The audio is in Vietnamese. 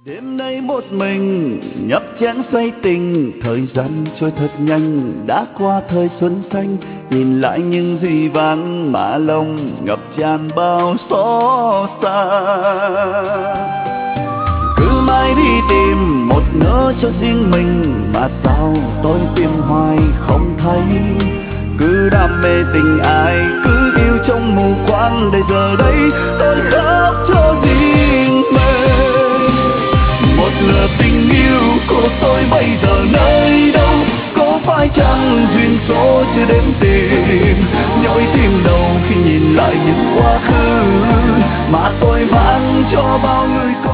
Đêm nay một mình nhấp chén say tình, thời gian trôi thật nhanh, đã qua thời xuân xanh. Nhìn lại những gì vắng mà lòng ngập tràn bao xót xa. Cứ mãi đi tìm một nơi cho riêng mình, mà sao tôi tìm hoài không thấy. Cứ đam mê tình ai, cứ yêu trong mù quáng, để giờ đây tôi khóc cho riêng mình. Một lửa tình yêu của tôi bây giờ nơi đâu? Có phải chăng duyên số chưa đến tìm? Nhói tim đầu khi nhìn lại những quá khứ mà tôi mang cho bao người.